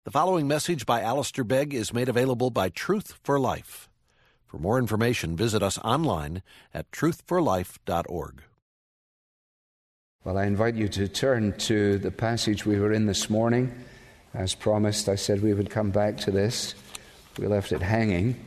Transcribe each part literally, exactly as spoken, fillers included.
The following message by Alistair Begg is made available by Truth for Life. For more information, visit us online at truth for life dot org. Well, I invite you to turn to the passage we were in this morning. As promised, I said we would come back to this. We left it hanging.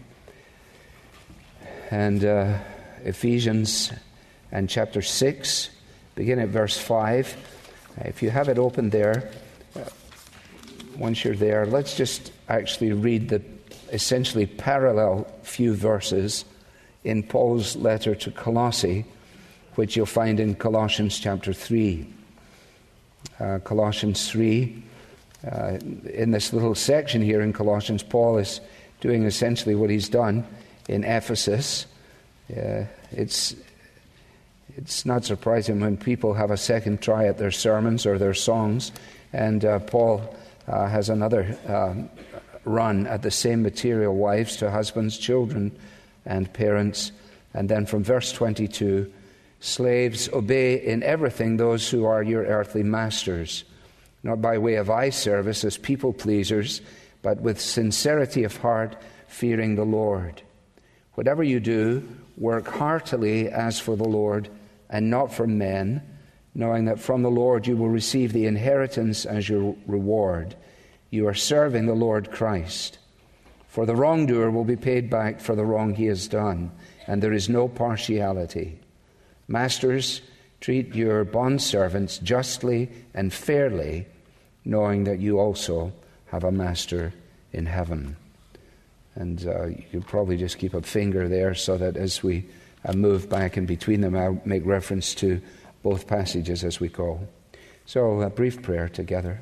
And uh, Ephesians and chapter six, begin at verse five. If you have it open there, uh, once you're there, let's just actually read the essentially parallel few verses in Paul's letter to Colossae, which you'll find in Colossians chapter three. Uh, Colossians three, uh, in this little section here in Colossians, Paul is doing essentially what he's done in Ephesus. Uh, it's it's not surprising when people have a second try at their sermons or their songs, and uh, Paul uh, has another um, run at the same material: wives to husbands, children and parents. And then from verse twenty-two, slaves, obey in everything those who are your earthly masters, not by way of eye service as people pleasers, but with sincerity of heart, fearing the Lord. Whatever you do, work heartily as for the Lord and not for men, knowing that from the Lord you will receive the inheritance as your reward. You are serving the Lord Christ. For the wrongdoer will be paid back for the wrong he has done, and there is no partiality. Masters, treat your bondservants justly and fairly, knowing that you also have a master in heaven. And uh, you could probably just keep a finger there so that as we uh, move back in between them, I'll make reference to both passages as we go. So a brief prayer together.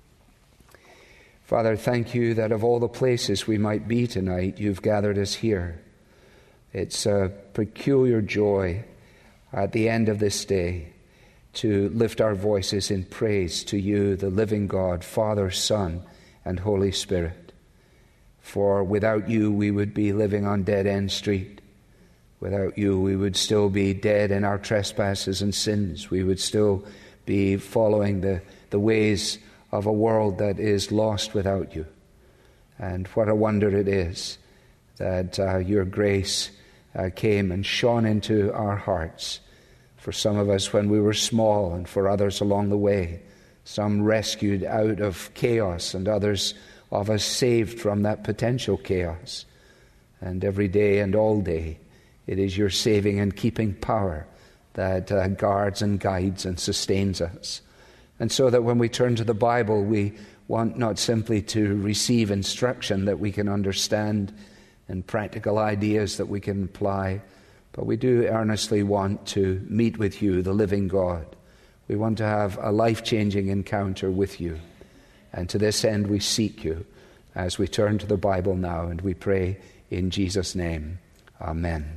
Father, thank you that of all the places we might be tonight, you've gathered us here. It's a peculiar joy at the end of this day to lift our voices in praise to you, the living God, Father, Son, and Holy Spirit. For without you, we would be living on Dead-End Street. Without you, we would still be dead in our trespasses and sins. We would still be following the, the ways of a world that is lost without you. And what a wonder it is that uh, your grace uh, came and shone into our hearts. For some of us when we were small, and for others along the way, some rescued out of chaos, and others of us saved from that potential chaos. And every day and all day, it is your saving and keeping power that uh, guards and guides and sustains us. And so that when we turn to the Bible, we want not simply to receive instruction that we can understand and practical ideas that we can apply, but we do earnestly want to meet with you, the living God. We want to have a life-changing encounter with you. And to this end we seek you as we turn to the Bible now, and we pray in Jesus' name. Amen.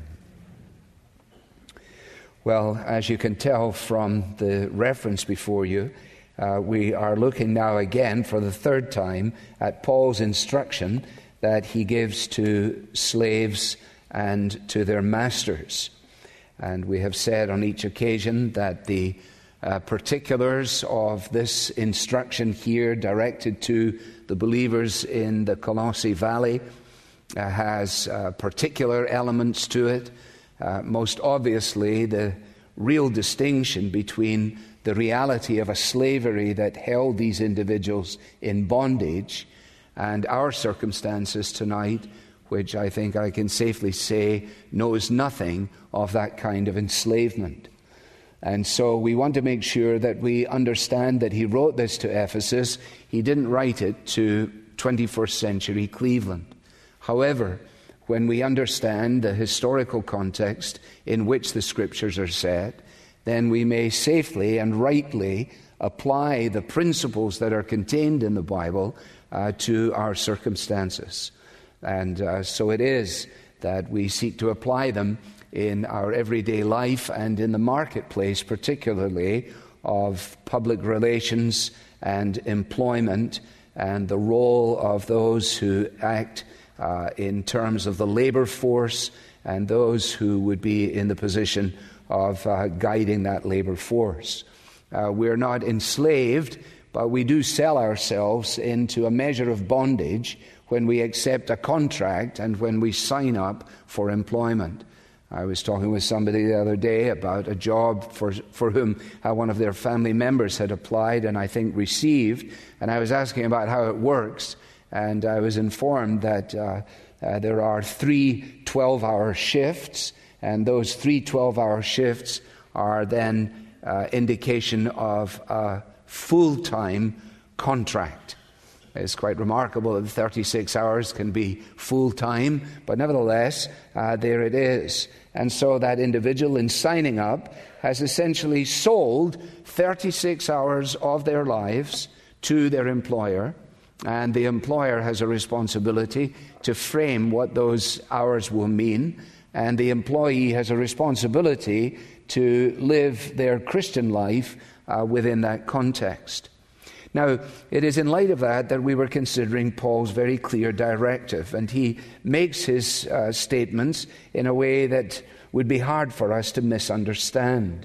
Well, as you can tell from the reference before you, uh, we are looking now again for the third time at Paul's instruction that he gives to slaves and to their masters. And we have said on each occasion that the uh, particulars of this instruction here directed to the believers in the Colossae Valley uh, has uh, particular elements to it. Uh, most obviously, the real distinction between the reality of a slavery that held these individuals in bondage and our circumstances tonight, which I think I can safely say knows nothing of that kind of enslavement. And so we want to make sure that we understand that he wrote this to Ephesus. He didn't write it to twenty-first century Cleveland. However, when we understand the historical context in which the Scriptures are set, then we may safely and rightly apply the principles that are contained in the Bible uh, to our circumstances. And uh, so it is that we seek to apply them in our everyday life and in the marketplace, particularly of public relations and employment and the role of those who act uh, in terms of the labor force and those who would be in the position of uh, guiding that labor force. Uh, we're not enslaved but we do sell ourselves into a measure of bondage when we accept a contract and when we sign up for employment. I was talking with somebody the other day about a job for for whom uh, one of their family members had applied and I think received, and I was asking about how it works, and I was informed that uh, uh, there are three twelve-hour shifts, and those three twelve-hour shifts are then uh, indication of a full-time contract. It's quite remarkable that thirty-six hours can be full-time, but nevertheless, uh, there it is. And so that individual in signing up has essentially sold thirty-six hours of their lives to their employer, and the employer has a responsibility to frame what those hours will mean, and the employee has a responsibility to live their Christian life uh, within that context. Now, it is in light of that that we were considering Paul's very clear directive, and he makes his uh, statements in a way that would be hard for us to misunderstand.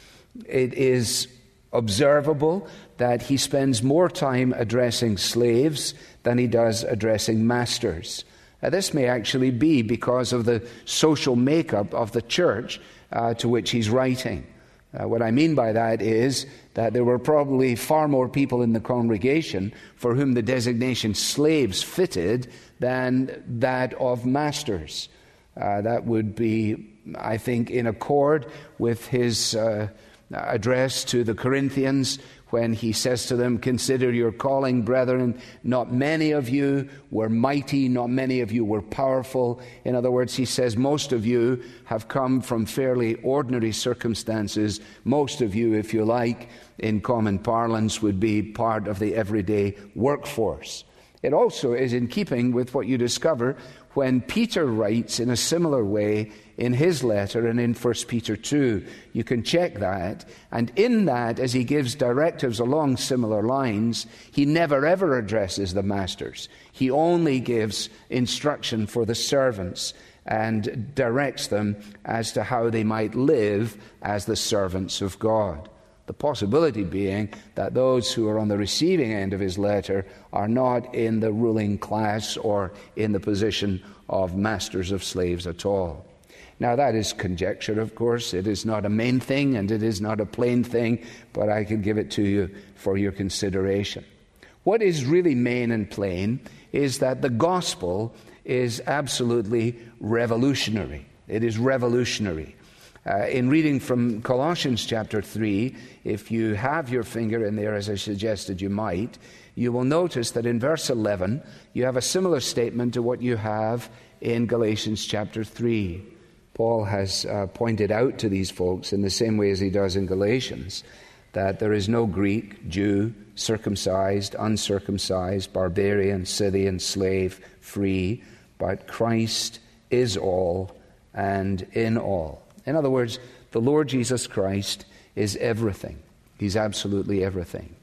It is observable that he spends more time addressing slaves than he does addressing masters. Now, this may actually be because of the social makeup of the church uh, to which he's writing. Uh, what I mean by that is that there were probably far more people in the congregation for whom the designation slaves fitted than that of masters. Uh, that would be, I think, in accord with his uh, address to the Corinthians when he says to them, "Consider your calling, brethren. Not many of you were mighty, not many of you were powerful." In other words, he says, most of you have come from fairly ordinary circumstances. Most of you, if you like, in common parlance, would be part of the everyday workforce. It also is in keeping with what you discover when Peter writes in a similar way in his letter and in First Peter two. You can check that. And in that, as he gives directives along similar lines, he never ever addresses the masters. He only gives instruction for the servants and directs them as to how they might live as the servants of God. The possibility being that those who are on the receiving end of his letter are not in the ruling class or in the position of masters of slaves at all. Now, that is conjecture, of course. It is not a main thing and it is not a plain thing, but I can give it to you for your consideration. What is really main and plain is that the gospel is absolutely revolutionary. It is revolutionary. Uh, in reading from Colossians chapter three, if you have your finger in there, as I suggested you might, you will notice that in verse eleven, you have a similar statement to what you have in Galatians chapter three. Paul has uh, pointed out to these folks, in the same way as he does in Galatians, that there is no Greek, Jew, circumcised, uncircumcised, barbarian, Scythian, slave, free, but Christ is all and in all. In other words, the Lord Jesus Christ is everything. He's absolutely everything.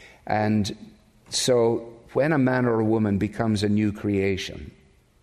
And so when a man or a woman becomes a new creation,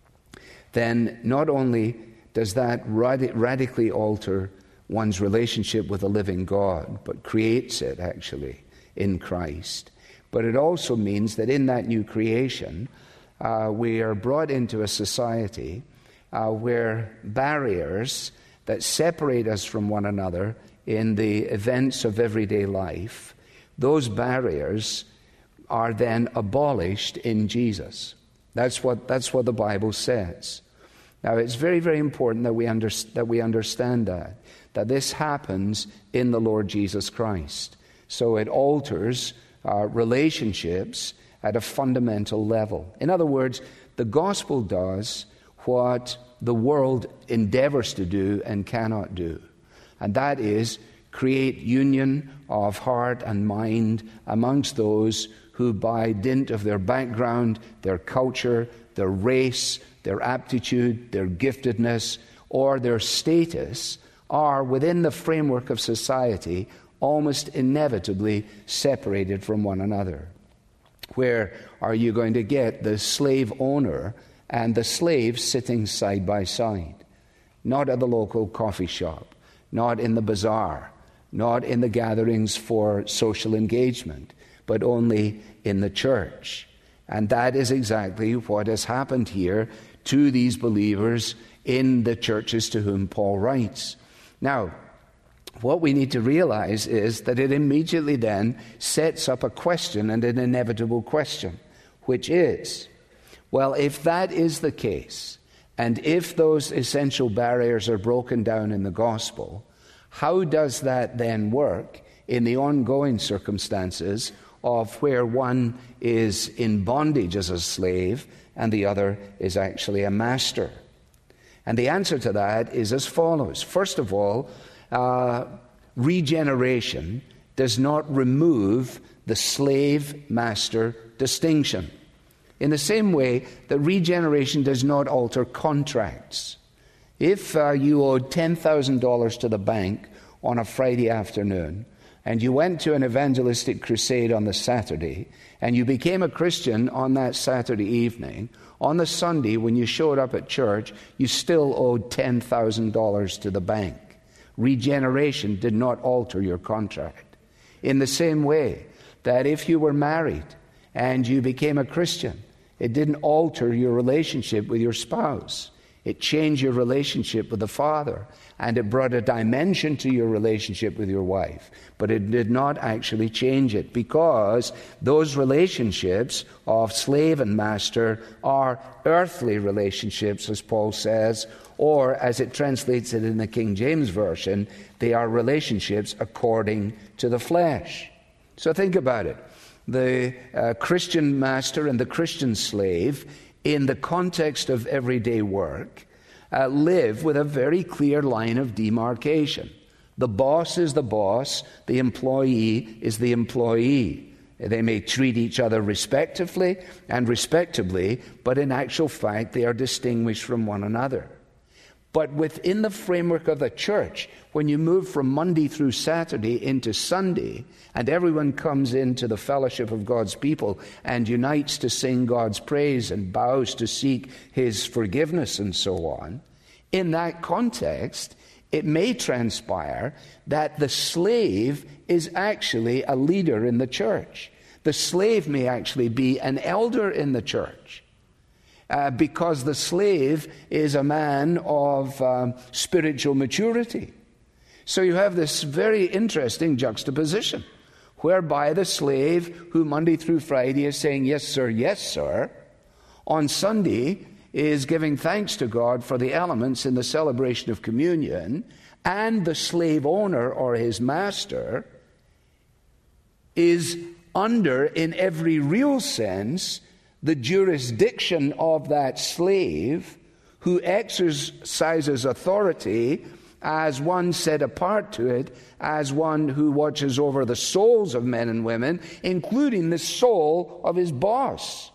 then not only does that rad- radically alter one's relationship with the living God, but creates it actually in Christ, but it also means that in that new creation, uh, we are brought into a society uh, where barriers that separate us from one another in the events of everyday life, those barriers are then abolished in Jesus. That's what that's what the Bible says. Now, it's very, very important that we under, that we understand that, that this happens in the Lord Jesus Christ. So it alters our relationships at a fundamental level. In other words, the gospel does what the world endeavors to do and cannot do. And that is create union of heart and mind amongst those who, by dint of their background, their culture, their race, their aptitude, their giftedness, or their status, are within the framework of society almost inevitably separated from one another. Where are you going to get the slave owner and the slave sitting side by side? Not at the local coffee shop, not in the bazaar, not in the gatherings for social engagement, but only in the church. And that is exactly what has happened here to these believers in the churches to whom Paul writes. Now, what we need to realize is that it immediately then sets up a question, and an inevitable question, which is, well, if that is the case, and if those essential barriers are broken down in the gospel, how does that then work in the ongoing circumstances of where one is in bondage as a slave and the other is actually a master? And the answer to that is as follows. First of all, uh, regeneration does not remove the slave-master distinction. In the same way that regeneration does not alter contracts. If uh, you owed ten thousand dollars to the bank on a Friday afternoon, and you went to an evangelistic crusade on the Saturday, and you became a Christian on that Saturday evening, on the Sunday when you showed up at church, you still owed ten thousand dollars to the bank. Regeneration did not alter your contract. In the same way that if you were married and you became a Christian, it didn't alter your relationship with your spouse. It changed your relationship with the Father, and it brought a dimension to your relationship with your wife. But it did not actually change it, because those relationships of slave and master are earthly relationships, as Paul says, or as it translates it in the King James Version, they are relationships according to the flesh. So think about it. The uh, Christian master and the Christian slave, in the context of everyday work, uh, live with a very clear line of demarcation. The boss is the boss, the employee is the employee. They may treat each other respectively and respectably, but in actual fact they are distinguished from one another. But within the framework of the church, when you move from Monday through Saturday into Sunday, and everyone comes into the fellowship of God's people and unites to sing God's praise and bows to seek His forgiveness and so on, in that context, it may transpire that the slave is actually a leader in the church. The slave may actually be an elder in the church. Uh, because the slave is a man of um, spiritual maturity. So you have this very interesting juxtaposition, whereby the slave, who Monday through Friday is saying, yes, sir, yes, sir, on Sunday is giving thanks to God for the elements in the celebration of communion, and the slave owner or his master is under, in every real sense, the jurisdiction of that slave, who exercises authority as one set apart to it, as one who watches over the souls of men and women, including the soul of his boss.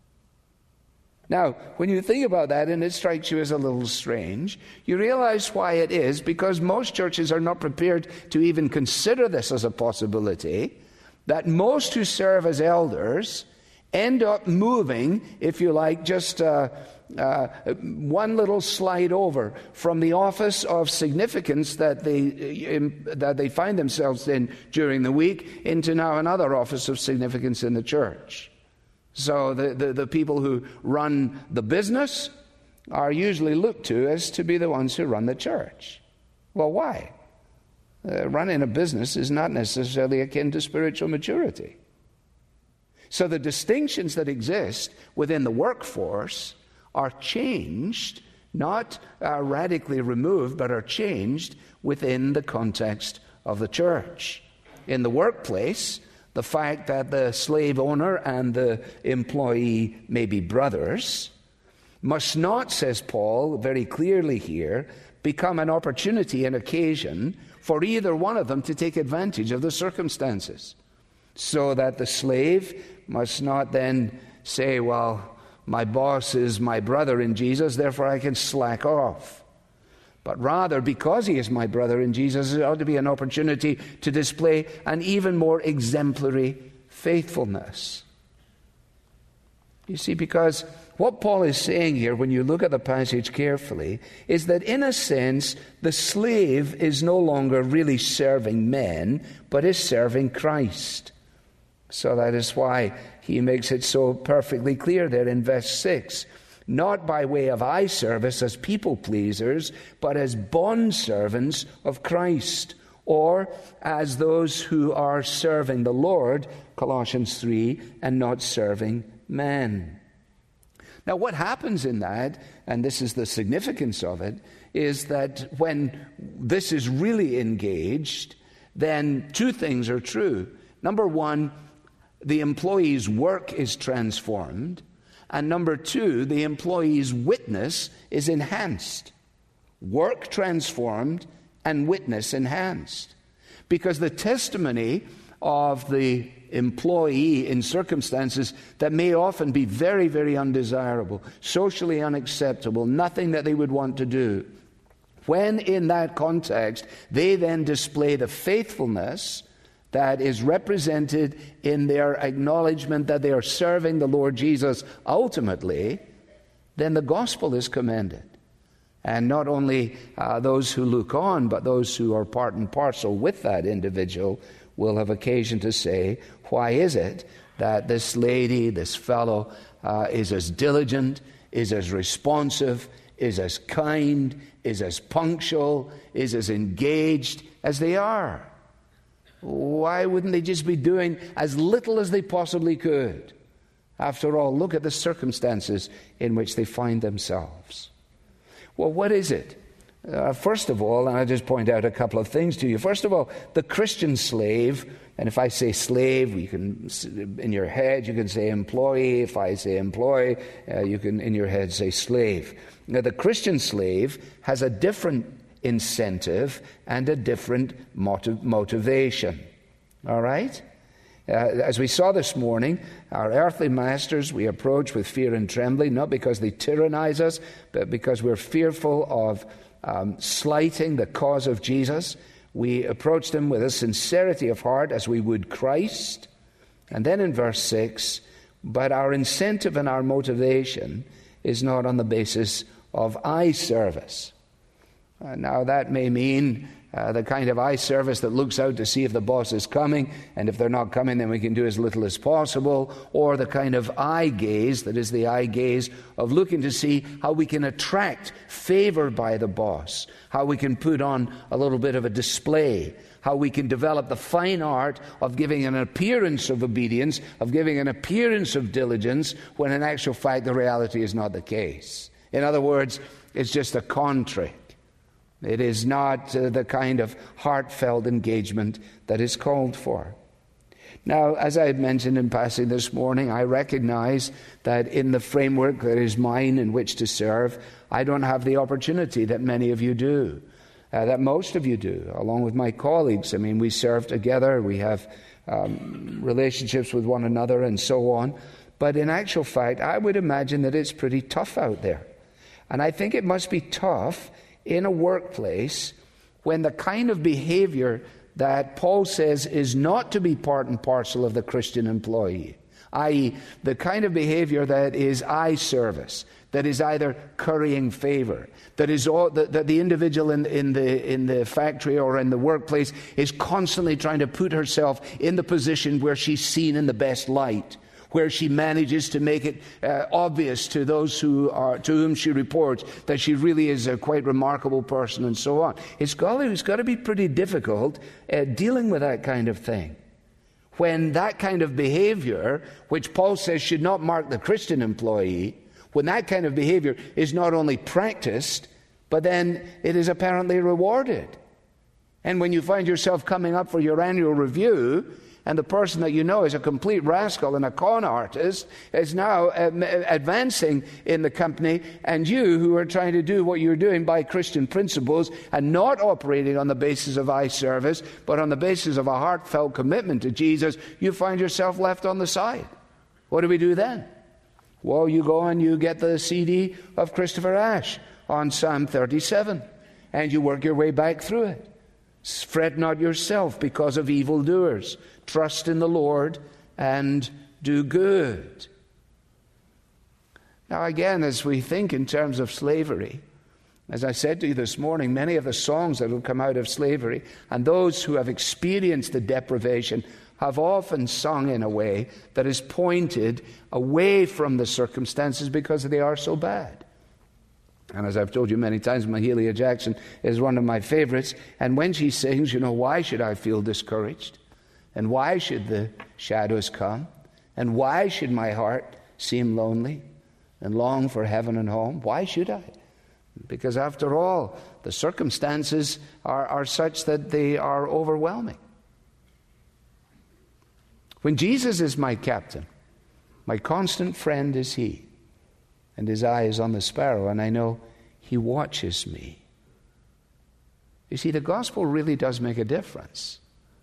Now, when you think about that, and it strikes you as a little strange, you realize why it is, because most churches are not prepared to even consider this as a possibility, that most who serve as elders end up moving, if you like, just uh, uh, one little slide over from the office of significance that they in, that they find themselves in during the week into now another office of significance in the church. So the, the, the people who run the business are usually looked to as to be the ones who run the church. Well, why? Uh, running a business is not necessarily akin to spiritual maturity. So the distinctions that exist within the workforce are changed, not uh, radically removed, but are changed within the context of the church. In the workplace, the fact that the slave owner and the employee may be brothers must not, says Paul very clearly here, become an opportunity and occasion for either one of them to take advantage of the circumstances. So that the slave must not then say, well, my boss is my brother in Jesus, therefore I can slack off. But rather, because he is my brother in Jesus, it ought to be an opportunity to display an even more exemplary faithfulness. You see, because what Paul is saying here, when you look at the passage carefully, is that in a sense, the slave is no longer really serving men, but is serving Christ. So that is why he makes it so perfectly clear there in verse six. Not by way of eye service as people pleasers, but as bondservants of Christ, or as those who are serving the Lord, Colossians three, and not serving men. Now what happens in that, and this is the significance of it, is that when this is really engaged, then two things are true. Number one, the employee's work is transformed. And number two, the employee's witness is enhanced. Work transformed and witness enhanced. Because the testimony of the employee in circumstances that may often be very, very undesirable, socially unacceptable, nothing that they would want to do, when in that context they then display the faithfulness that is represented in their acknowledgement that they are serving the Lord Jesus ultimately, then the gospel is commended. And not only uh, those who look on, but those who are part and parcel with that individual will have occasion to say, why is it that this lady, this fellow, uh, is as diligent, is as responsive, is as kind, is as punctual, is as engaged as they are? Why wouldn't they just be doing as little as they possibly could? After all, look at the circumstances in which they find themselves. Well, what is it? Uh, first of all, and I'll just point out a couple of things to you. First of all, the Christian slave, and if I say slave, you can, in your head, you can say employee. If I say employee, uh, you can, in your head, say slave. Now, the Christian slave has a different incentive and a different motiv- motivation. All right? Uh, as we saw this morning, our earthly masters we approach with fear and trembling, not because they tyrannize us, but because we're fearful of um, slighting the cause of Jesus. We approach them with a sincerity of heart as we would Christ. And then in verse six, but our incentive and our motivation is not on the basis of eye service. Uh, now that may mean uh, the kind of eye service that looks out to see if the boss is coming, and if they're not coming then we can do as little as possible, or the kind of eye gaze that is the eye gaze of looking to see how we can attract favor by the boss, how we can put on a little bit of a display, how we can develop the fine art of giving an appearance of obedience, of giving an appearance of diligence, when in actual fact the reality is not the case. In other words, it's just a con trick. It is not uh, the kind of heartfelt engagement that is called for. Now, as I mentioned in passing this morning, I recognize that in the framework that is mine in which to serve, I don't have the opportunity that many of you do, uh, that most of you do, along with my colleagues. I mean, we serve together, we have um, relationships with one another and so on. But in actual fact, I would imagine that it's pretty tough out there. And I think it must be tough in a workplace when the kind of behavior that Paul says is not to be part and parcel of the Christian employee, that is the kind of behavior that is eye service, that is either currying favor, that is all, that, that the individual in, in, the, in the factory or in the workplace is constantly trying to put herself in the position where she's seen in the best light, where she manages to make it uh, obvious to those who are to whom she reports that she really is a quite remarkable person, and so on. It's got, it's got to be pretty difficult uh, dealing with that kind of thing. When that kind of behavior, which Paul says should not mark the Christian employee, when that kind of behavior is not only practiced, but then it is apparently rewarded. And when you find yourself coming up for your annual review, and the person that you know is a complete rascal and a con artist is now uh, advancing in the company, and you, who are trying to do what you're doing by Christian principles and not operating on the basis of eye service, but on the basis of a heartfelt commitment to Jesus, you find yourself left on the side. What do we do then? Well, you go and you get the C D of Christopher Ash on Psalm thirty-seven, and you work your way back through it. Fret not yourself because of evildoers. Trust in the Lord and do good. Now again, as we think in terms of slavery, as I said to you this morning, many of the songs that will come out of slavery, and those who have experienced the deprivation have often sung in a way that is pointed away from the circumstances because they are so bad. And as I've told you many times, Mahalia Jackson is one of my favorites. And when she sings, you know, why should I feel discouraged? And why should the shadows come? And why should my heart seem lonely and long for heaven and home? Why should I? Because after all, the circumstances are, are such that they are overwhelming. When Jesus is my captain, my constant friend is he, and his eye is on the sparrow, and I know he watches me. You see, the gospel really does make a difference.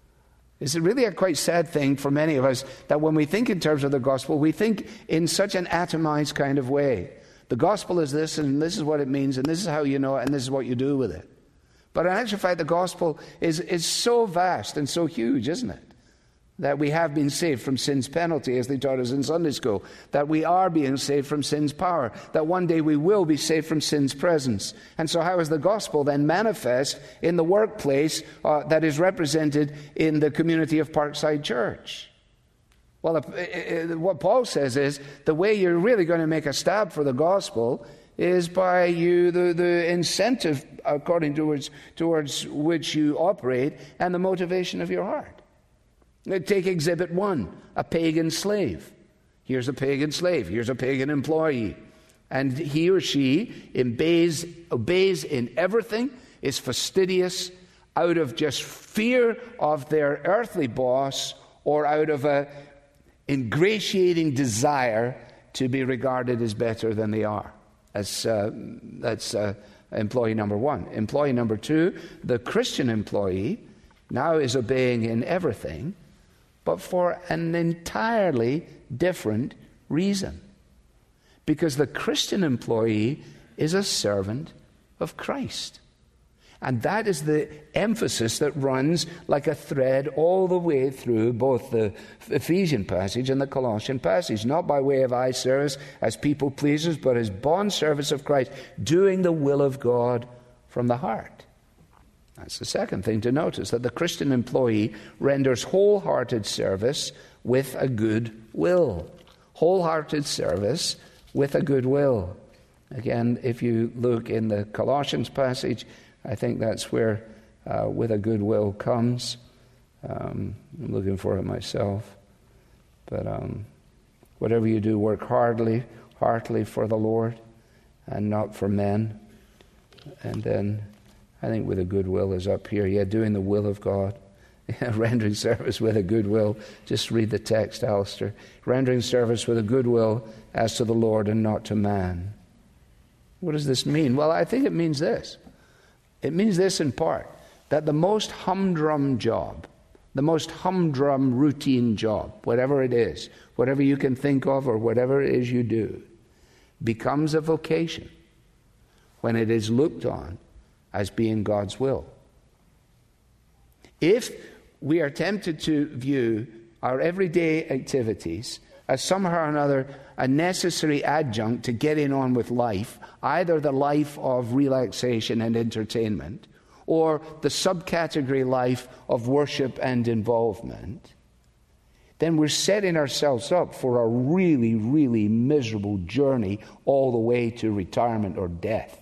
It's really a quite sad thing for many of us that when we think in terms of the gospel, we think in such an atomized kind of way. The gospel is this, and this is what it means, and this is how you know it, and this is what you do with it. But in actual fact, the gospel is, is so vast and so huge, isn't it? That we have been saved from sin's penalty, as they taught us in Sunday school. That we are being saved from sin's power. That one day we will be saved from sin's presence. And so how is the gospel then manifest in the workplace uh, that is represented in the community of Parkside Church? Well, uh, uh, what Paul says is the way you're really going to make a stab for the gospel is by you the, the incentive according towards, towards which you operate and the motivation of your heart. Take exhibit one, a pagan slave. Here's a pagan slave. Here's a pagan employee. And he or she obeys, obeys in everything, is fastidious, out of just fear of their earthly boss or out of a ingratiating desire to be regarded as better than they are. That's, uh, that's uh, employee number one. Employee number two, the Christian employee, now is obeying in everything, but for an entirely different reason. Because the Christian employee is a servant of Christ. And that is the emphasis that runs like a thread all the way through both the Ephesian passage and the Colossian passage. Not by way of eye service as people pleasers, but as bond servants of Christ, doing the will of God from the heart. That's the second thing to notice, that the Christian employee renders wholehearted service with a good will. Wholehearted service with a good will. Again, if you look in the Colossians passage, I think that's where uh, with a good will comes. Um, I'm looking for it myself. But um, whatever you do, work heartily, heartily for the Lord and not for men. And then I think with a good will is up here. Yeah, doing the will of God. Rendering service with a good will. Just read the text, Alistair. Rendering service with a good will as to the Lord and not to man. What does this mean? Well, I think it means this. It means this in part, that the most humdrum job, the most humdrum routine job, whatever it is, whatever you can think of or whatever it is you do, becomes a vocation when it is looked on as being God's will. If we are tempted to view our everyday activities as somehow or another a necessary adjunct to getting on with life, either the life of relaxation and entertainment or the subcategory life of worship and involvement, then we're setting ourselves up for a really, really miserable journey all the way to retirement or death.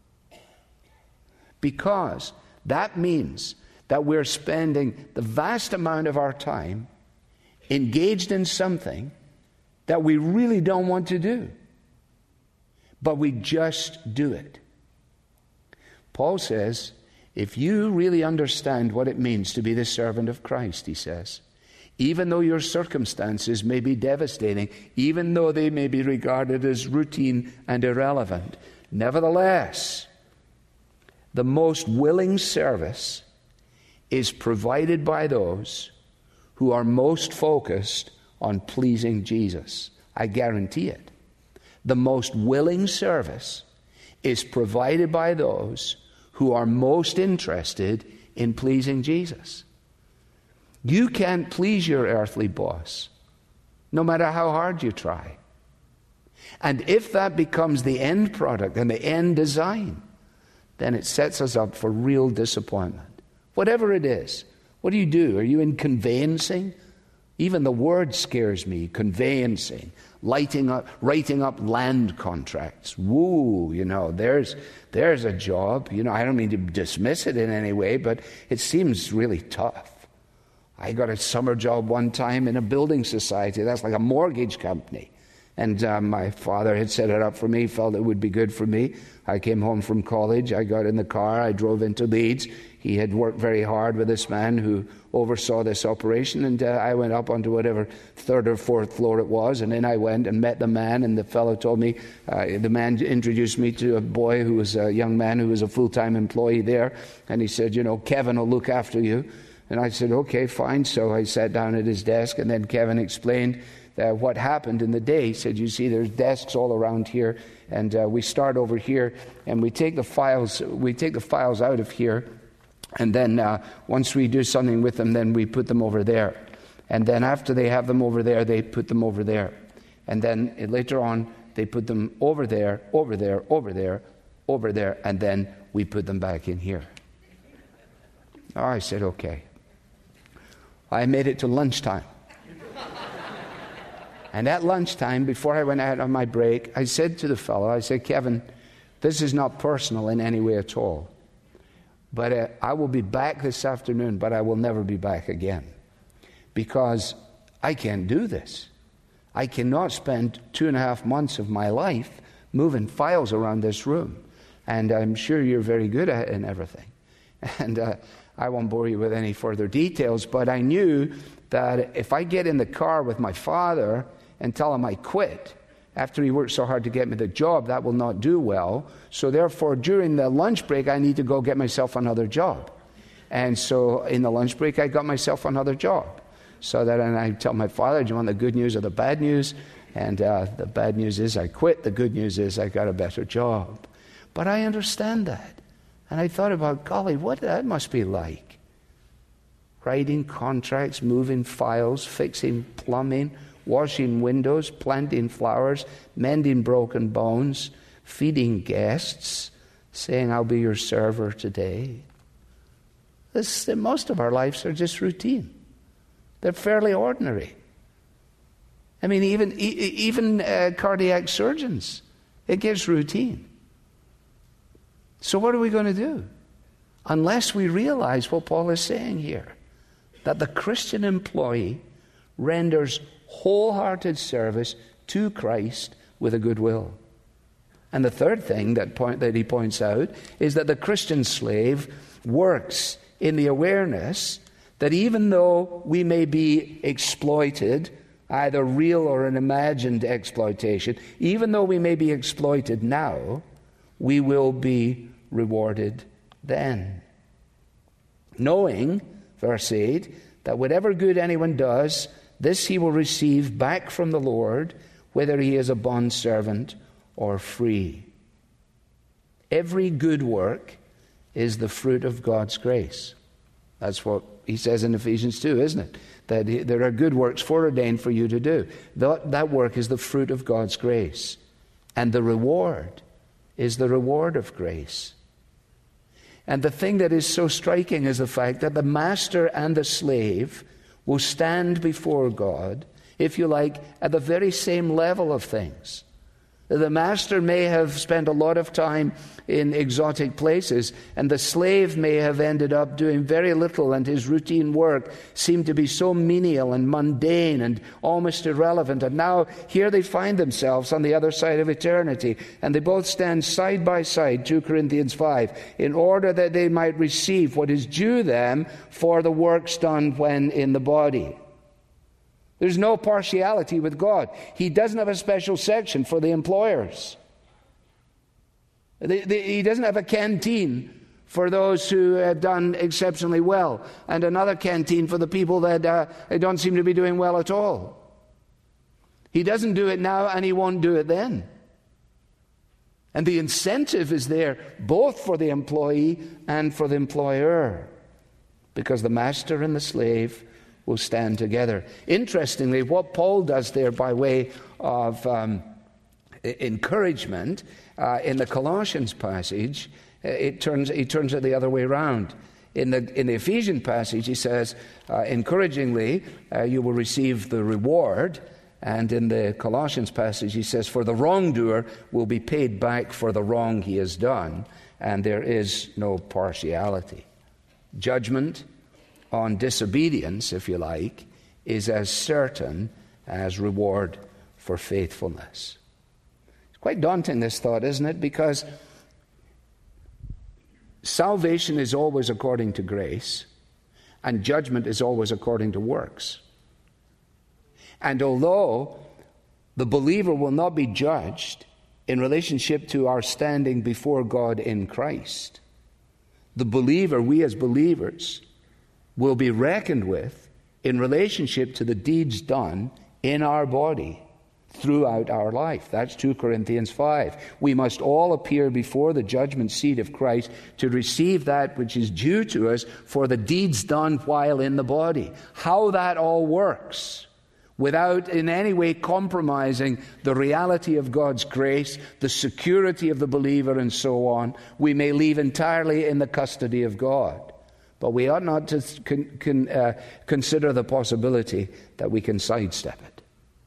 Because that means that we're spending the vast amount of our time engaged in something that we really don't want to do, but we just do it. Paul says, if you really understand what it means to be the servant of Christ, he says, even though your circumstances may be devastating, even though they may be regarded as routine and irrelevant, nevertheless, the most willing service is provided by those who are most focused on pleasing Jesus. I guarantee it. The most willing service is provided by those who are most interested in pleasing Jesus. You can't please your earthly boss, no matter how hard you try. And if that becomes the end product and the end design, then it sets us up for real disappointment. Whatever it is. What do you do? Are you in conveyancing? Even the word scares me, conveyancing, lighting up, writing up land contracts. Woo, you know, there's there's a job. You know, I don't mean to dismiss it in any way, but it seems really tough. I got a summer job one time in a building society. That's like a mortgage company. And uh, my father had set it up for me, felt it would be good for me. I came home from college. I got in the car. I drove into Leeds. He had worked very hard with this man who oversaw this operation. And uh, I went up onto whatever third or fourth floor it was. And then I went and met the man. And the fellow told me, uh, the man introduced me to a boy who was a young man who was a full-time employee there. And he said, you know, Kevin will look after you. And I said, okay, fine. So I sat down at his desk. And then Kevin explained Uh, what happened in the day. He said, you see, there's desks all around here, and uh, we start over here, and we take the files, we take the files out of here, and then uh, once we do something with them, then we put them over there. And then after they have them over there, they put them over there. And then uh, later on, they put them over there, over there, over there, over there, and then we put them back in here. Oh, I said, okay. I made it to lunchtime. And at lunchtime, before I went out on my break, I said to the fellow, I said, Kevin, this is not personal in any way at all. But uh, I will be back this afternoon, but I will never be back again. Because I can't do this. I cannot spend two and a half months of my life moving files around this room. And I'm sure you're very good at it and everything. And uh, I won't bore you with any further details, but I knew that if I get in the car with my father and tell him I quit after he worked so hard to get me the job, that will not do well. So therefore, during the lunch break, I need to go get myself another job. And so in the lunch break, I got myself another job. So that, and I tell my father, do you want the good news or the bad news? And uh, the bad news is I quit. The good news is I got a better job. But I understand that. And I thought about, golly, what that must be like. Writing contracts, moving files, fixing plumbing, washing windows, planting flowers, mending broken bones, feeding guests, saying, I'll be your server today. This, most of our lives are just routine. They're fairly ordinary. I mean, even, even uh, cardiac surgeons, it gets routine. So what are we going to do? Unless we realize what Paul is saying here, that the Christian employee renders wholehearted service to Christ with a good will. And the third thing that point that he points out is that the Christian slave works in the awareness that even though we may be exploited, either real or an imagined exploitation, even though we may be exploited now, we will be rewarded then. Knowing, verse eight, that whatever good anyone does, this he will receive back from the Lord, whether he is a bondservant or free. Every good work is the fruit of God's grace. That's what he says in Ephesians two, isn't it? That there are good works foreordained for you to do. That, that work is the fruit of God's grace. And the reward is the reward of grace. And the thing that is so striking is the fact that the master and the slave will stand before God, if you like, at the very same level of things. The master may have spent a lot of time in exotic places, and the slave may have ended up doing very little, and his routine work seemed to be so menial and mundane and almost irrelevant. And now here they find themselves on the other side of eternity, and they both stand side by side, Second Corinthians five, in order that they might receive what is due them for the works done when in the body. There's no partiality with God. He doesn't have a special section for the employers. The, the, he doesn't have a canteen for those who have done exceptionally well, and another canteen for the people that uh, don't seem to be doing well at all. He doesn't do it now, and he won't do it then. And the incentive is there both for the employee and for the employer, because the master and the slave will stand together. Interestingly, what Paul does there by way of um, encouragement uh, in the Colossians passage, it turns he turns it the other way around. In the, in the Ephesian passage, he says, uh, encouragingly, uh, you will receive the reward. And in the Colossians passage, he says, for the wrongdoer will be paid back for the wrong he has done, and there is no partiality. Judgment on disobedience, if you like, is as certain as reward for faithfulness. It's quite daunting, this thought, isn't it? Because salvation is always according to grace, and judgment is always according to works. And although the believer will not be judged in relationship to our standing before God in Christ, the believer, we as believers, will be reckoned with in relationship to the deeds done in our body throughout our life. That's two Corinthians five. We must all appear before the judgment seat of Christ to receive that which is due to us for the deeds done while in the body. How that all works, without in any way compromising the reality of God's grace, the security of the believer, and so on, we may leave entirely in the custody of God. But we ought not to con, con, uh, consider the possibility that we can sidestep it,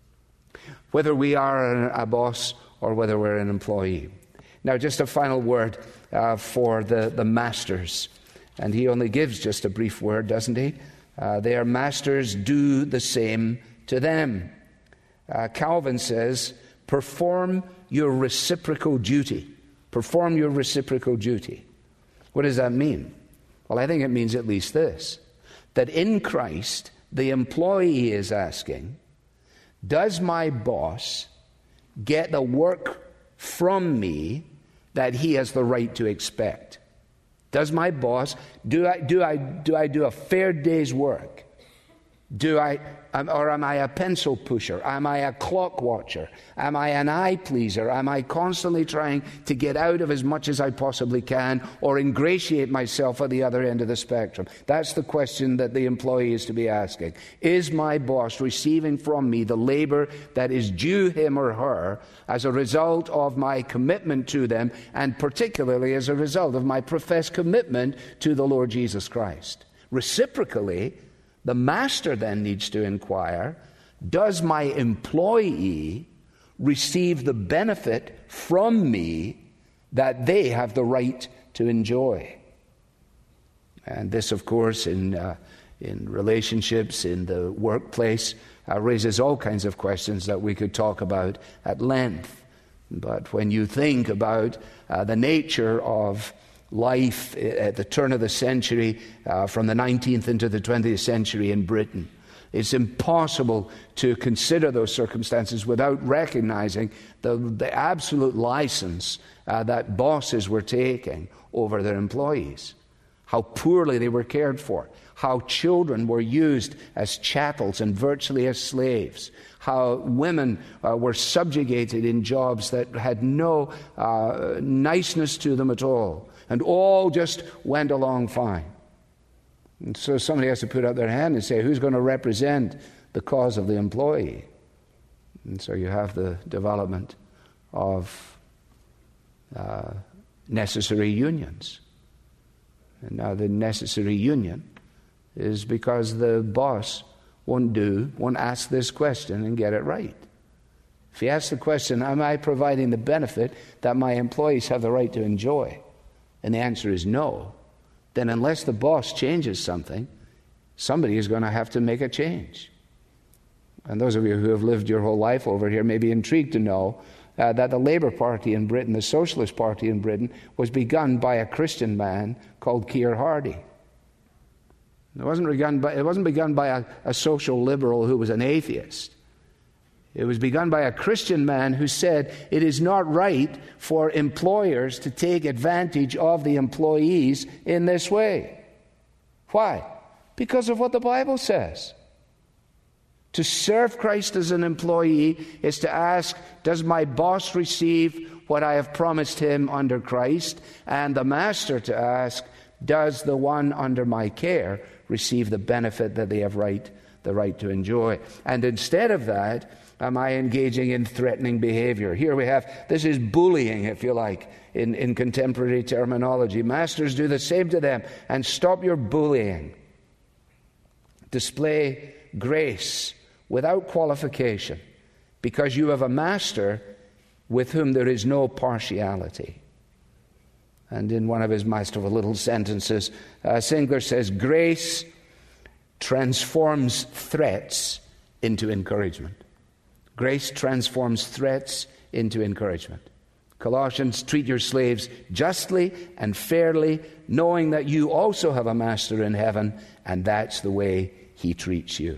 whether we are a boss or whether we're an employee. Now, just a final word uh, for the, the masters. And he only gives just a brief word, doesn't he? Uh, their masters do the same to them. Uh, Calvin says, perform your reciprocal duty. Perform your reciprocal duty. What does that mean? Well, I think it means at least this, that in Christ, the employee is asking, does my boss get the work from me that he has the right to expect? Does my boss, do I do I do I do a fair day's work? Do I, or am I a pencil pusher? Am I a clock watcher? Am I an eye pleaser? Am I constantly trying to get out of as much as I possibly can, or ingratiate myself at the other end of the spectrum? That's the question that the employee is to be asking. Is my boss receiving from me the labor that is due him or her as a result of my commitment to them, and particularly as a result of my professed commitment to the Lord Jesus Christ? Reciprocally, the master then needs to inquire, does my employee receive the benefit from me that they have the right to enjoy? And this, of course, in, uh, in relationships, in the workplace, uh, raises all kinds of questions that we could talk about at length. But when you think about uh, the nature of life at the turn of the century, uh, from the nineteenth into the twentieth century in Britain, it's impossible to consider those circumstances without recognizing the, the absolute license uh, that bosses were taking over their employees. How poorly they were cared for. How children were used as chattels and virtually as slaves. How women uh, were subjugated in jobs that had no uh, niceness to them at all. And all just went along fine. And so somebody has to put out their hand and say, who's going to represent the cause of the employee? And so you have the development of uh, necessary unions. And now the necessary union is because the boss won't do, won't ask this question and get it right. If he asks the question, am I providing the benefit that my employees have the right to enjoy? And the answer is no. Then unless the boss changes something, somebody is going to have to make a change. And those of you who have lived your whole life over here may be intrigued to know uh, that the Labour Party in Britain, the Socialist Party in Britain, was begun by a Christian man called Keir Hardie. It wasn't begun by, it wasn't begun by a, a social liberal who was an atheist. It was begun by a Christian man who said it is not right for employers to take advantage of the employees in this way. Why? Because of what the Bible says. To serve Christ as an employee is to ask, does my boss receive what I have promised him under Christ? And the master to ask, does the one under my care receive the benefit that they have right, the right to enjoy? And instead of that, Am I engaging in threatening behavior? Here we have, this is bullying, if you like, in, in contemporary terminology. Masters, do the same to them and stop your bullying. Display grace without qualification, because you have a master with whom there is no partiality. And in one of his masterful little sentences, uh, Sinclair says, grace transforms threats into encouragement. Grace transforms threats into encouragement. Colossians, treat your slaves justly and fairly, knowing that you also have a master in heaven, and that's the way he treats you.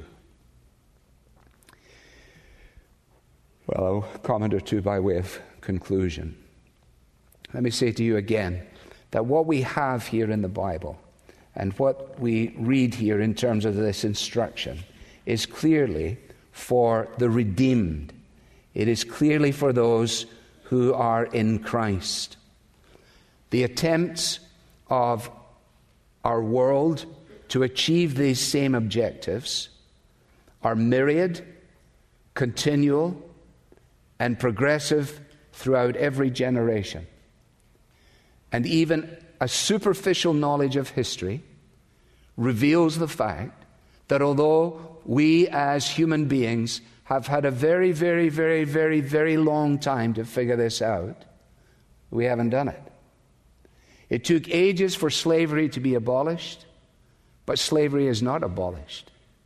Well, a comment or two by way of conclusion. Let me say to you again that what we have here in the Bible and what we read here in terms of this instruction is clearly for the redeemed. It is clearly for those who are in Christ. The attempts of our world to achieve these same objectives are myriad, continual, and progressive throughout every generation. And even a superficial knowledge of history reveals the fact that although we as human beings have had a very, very, very, very, very long time to figure this out, we haven't done it. It took ages for slavery to be abolished, but slavery is not abolished.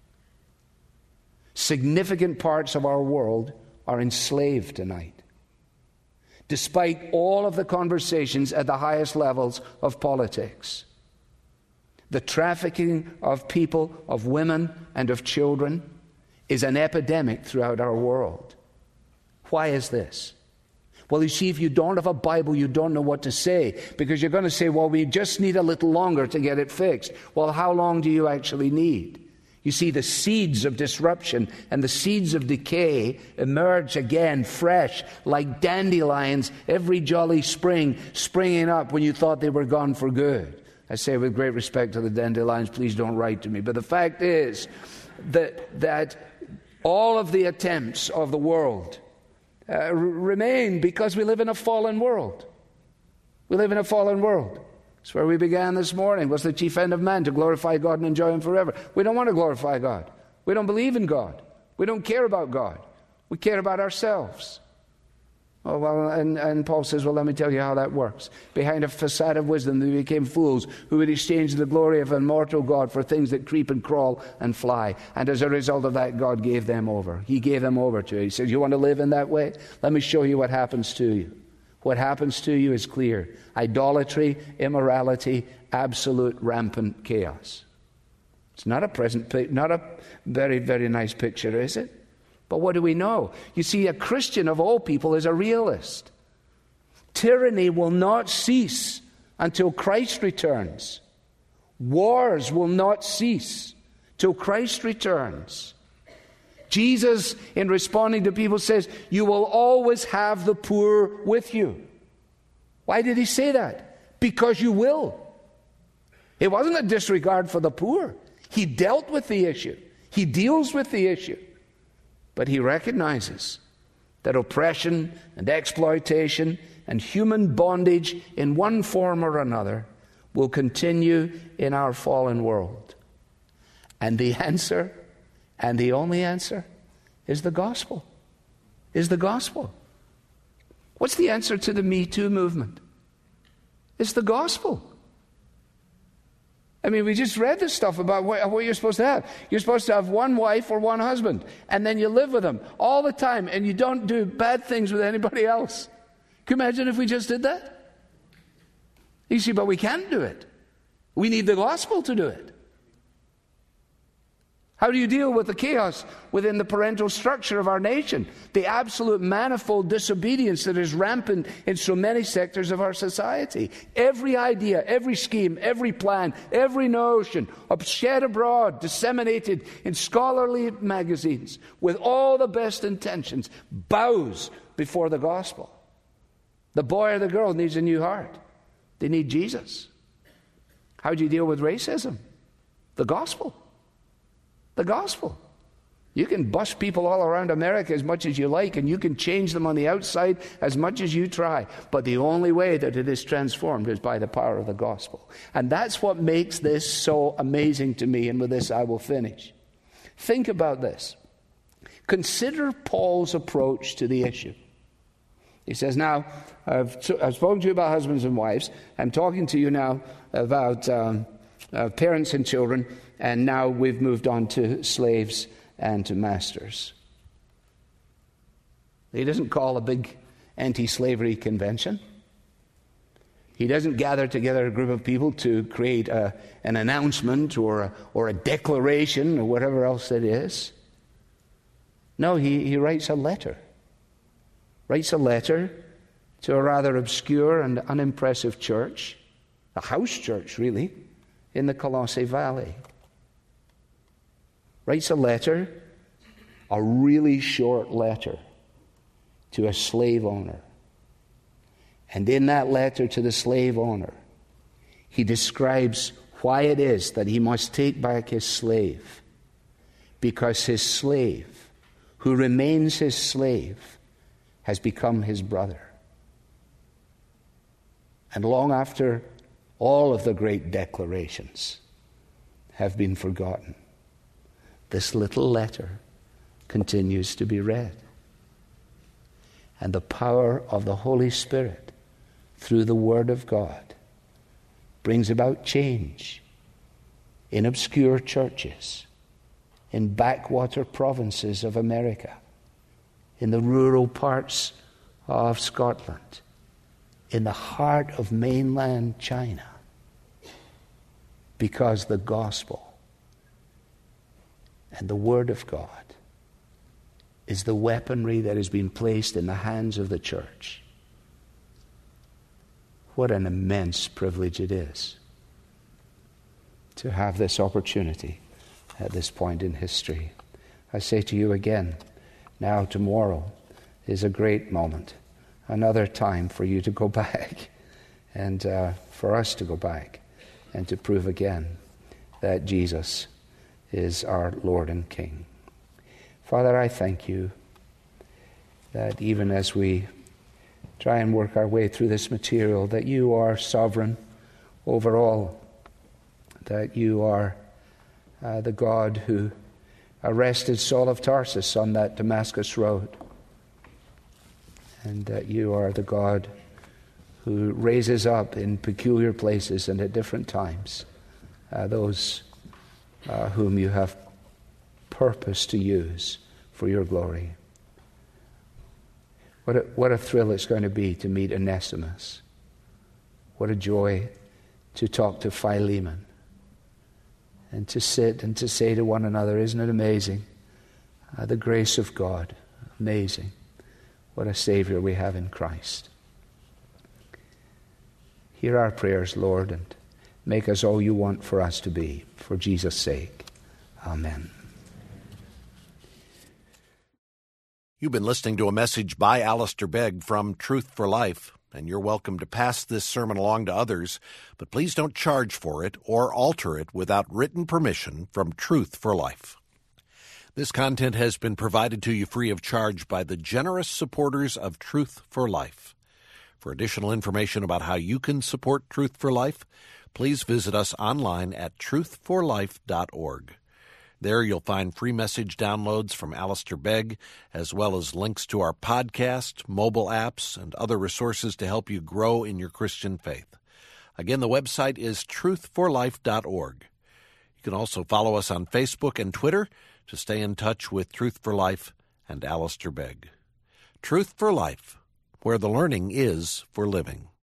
Significant parts of our world are enslaved tonight, despite all of the conversations at the highest levels of politics. The trafficking of people, of women, and of children is an epidemic throughout our world. Why is this? Well, you see, if you don't have a Bible, you don't know what to say, because you're going to say, well, we just need a little longer to get it fixed. Well, how long do you actually need? You see, the seeds of disruption and the seeds of decay emerge again fresh, like dandelions every jolly spring, springing up when you thought they were gone for good. I say with great respect to the dandelions, please don't write to me. But the fact is that, that all of the attempts of the world uh, remain because we live in a fallen world. We live in a fallen world. That's where we began this morning. What's the chief end of man? To glorify God and enjoy Him forever. We don't want to glorify God. We don't believe in God. We don't care about God. We care about ourselves. Oh, well, and, and Paul says, well, let me tell you how that works. Behind a facade of wisdom, they became fools who would exchange the glory of an immortal God for things that creep and crawl and fly. And as a result of that, God gave them over. He gave them over to it. He says, you want to live in that way? Let me show you what happens to you. What happens to you is clear. Idolatry, immorality, absolute rampant chaos. It's not a present, not a very, very nice picture, is it? But what do we know? You see, a Christian of all people is a realist. Tyranny will not cease until Christ returns. Wars will not cease till Christ returns. Jesus, in responding to people, says, you will always have the poor with you. Why did he say that? Because you will. It wasn't a disregard for the poor. He dealt with the issue. He deals with the issue. But he recognizes that oppression and exploitation and human bondage in one form or another will continue in our fallen world. And the answer, and the only answer, is the gospel. Is the gospel. What's the answer to the Me Too movement? It's the gospel. I mean, we just read this stuff about what, what you're supposed to have. You're supposed to have one wife or one husband, and then you live with them all the time, and you don't do bad things with anybody else. Can you imagine if we just did that? You see, but we can't do it. We need the gospel to do it. How do you deal with the chaos within the parental structure of our nation? The absolute manifold disobedience that is rampant in so many sectors of our society. Every idea, every scheme, every plan, every notion, shed abroad, disseminated in scholarly magazines, with all the best intentions, bows before the gospel. The boy or the girl needs a new heart. They need Jesus. How do you deal with racism? The gospel. The gospel. You can bust people all around America as much as you like, and you can change them on the outside as much as you try. But the only way that it is transformed is by the power of the gospel. And that's what makes this so amazing to me, and with this I will finish. Think about this. Consider Paul's approach to the issue. He says, now, I've, I've spoken to you about husbands and wives. I'm talking to you now about um, uh, parents and children, and now we've moved on to slaves and to masters. He doesn't call a big anti-slavery convention. He doesn't gather together a group of people to create a, an announcement or a, or a declaration or whatever else it is. No, he, he writes a letter. Writes a letter to a rather obscure and unimpressive church, a house church really, in the Colossae Valley. Writes a letter, a really short letter, to a slave owner. And in that letter to the slave owner, he describes why it is that he must take back his slave. Because his slave, who remains his slave, has become his brother. And long after all of the great declarations have been forgotten, this little letter continues to be read. And the power of the Holy Spirit through the Word of God brings about change in obscure churches, in backwater provinces of America, in the rural parts of Scotland, in the heart of mainland China, because the gospel and the Word of God is the weaponry that has been placed in the hands of the church. What an immense privilege it is to have this opportunity at this point in history. I say to you again, now tomorrow is a great moment, another time for you to go back and uh, for us to go back and to prove again that Jesus is our Lord and King. Father, I thank you that even as we try and work our way through this material, that you are sovereign over all, that you are uh, the God who arrested Saul of Tarsus on that Damascus road, and that you are the God who raises up in peculiar places and at different times uh, those uh, whom you have purpose to use for your glory. What a, what a thrill it's going to be to meet Onesimus. What a joy to talk to Philemon and to sit and to say to one another, isn't it amazing? Uh, the grace of God, amazing. What a Savior we have in Christ. Hear our prayers, Lord, and make us all you want for us to be, for Jesus' sake. Amen. You've been listening to a message by Alistair Begg from Truth for Life, and you're welcome to pass this sermon along to others, but please don't charge for it or alter it without written permission from Truth for Life. This content has been provided to you free of charge by the generous supporters of Truth for Life. For additional information about how you can support Truth for Life, please visit us online at truth for life dot org. There you'll find free message downloads from Alistair Begg, as well as links to our podcast, mobile apps, and other resources to help you grow in your Christian faith. Again, the website is truth for life dot org. You can also follow us on Facebook and Twitter to stay in touch with Truth for Life and Alistair Begg. Truth for Life, where the learning is for living.